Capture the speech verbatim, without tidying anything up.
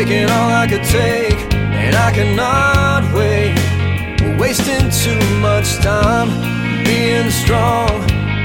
taking all I could take, and I cannot wait. We're wasting too much time being strong.